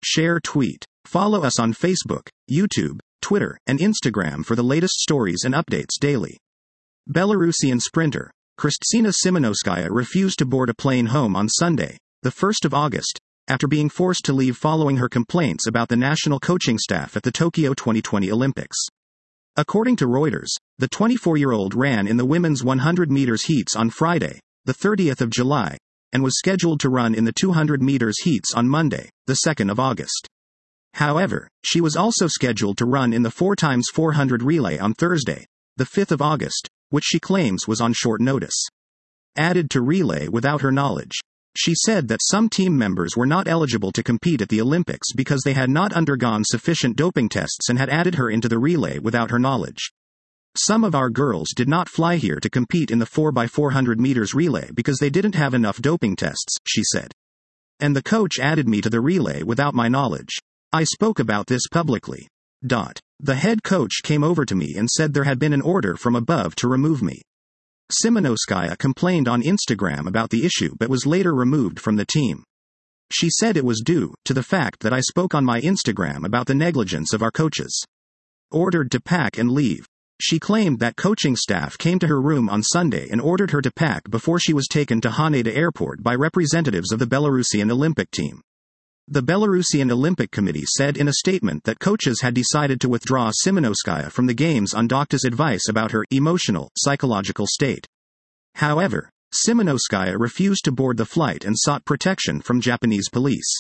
Share tweet. Follow us on Facebook, YouTube, Twitter, and Instagram for the latest stories and updates daily. Belarusian sprinter Kristina Simonowskaya refused to board a plane home on Sunday, the 1st of August, after being forced to leave following her complaints about the national coaching staff at the Tokyo 2020 Olympics. According to Reuters, the 24-year-old ran in the women's 100 meters heats on Friday, the 30th of July, and was scheduled to run in the 200 meters heats on Monday, the 2nd of August. However, she was also scheduled to run in the 4x400 relay on Thursday, the 5th of August, which she claims was on short notice. Added to relay without her knowledge. She said that some team members were not eligible to compete at the Olympics because they had not undergone sufficient doping tests and had added her into the relay without her knowledge. Some of our girls did not fly here to compete in the 4x400 meters relay because they didn't have enough doping tests, she said. And the coach added me to the relay without my knowledge. I spoke about this publicly. The head coach came over to me and said there had been an order from above to remove me. Simonowskaya complained on Instagram about the issue but was later removed from the team. She said it was due to the fact that I spoke on my Instagram about the negligence of our coaches. Ordered to pack and leave. She claimed that coaching staff came to her room on Sunday and ordered her to pack before she was taken to Haneda Airport by representatives of the Belarusian Olympic team. The Belarusian Olympic Committee said in a statement that coaches had decided to withdraw Simonowskaya from the Games on doctors' advice about her emotional, psychological state. However, Simonowskaya refused to board the flight and sought protection from Japanese police.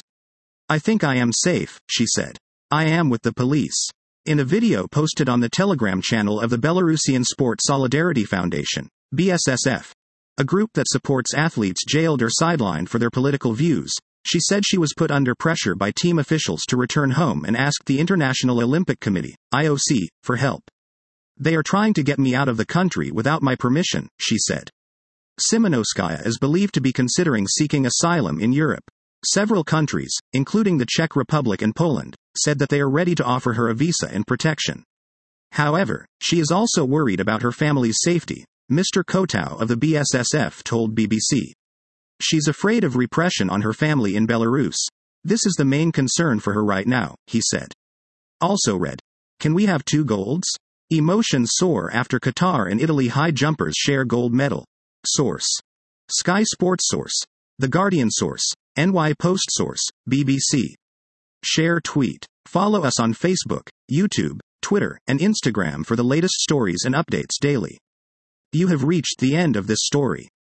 I think I am safe, she said. I am with the police. In a video posted on the Telegram channel of the Belarusian Sport Solidarity Foundation, BSSF, a group that supports athletes jailed or sidelined for their political views, she said she was put under pressure by team officials to return home and asked the International Olympic Committee, IOC, for help. They are trying to get me out of the country without my permission, she said. Simonowskaya is believed to be considering seeking asylum in Europe. Several countries, including the Czech Republic and Poland, said that they are ready to offer her a visa and protection. However, she is also worried about her family's safety, Mr. Kotau of the BSSF told BBC. She's afraid of repression on her family in Belarus. This is the main concern for her right now, he said. Also read. Can we have 2 golds? Emotions soar after Qatar and Italy high jumpers share gold medal. Source. Sky Sports Source. The Guardian Source. NY Post Source. BBC. Share tweet. Follow us on Facebook, YouTube, Twitter, and Instagram for the latest stories and updates daily. You have reached the end of this story.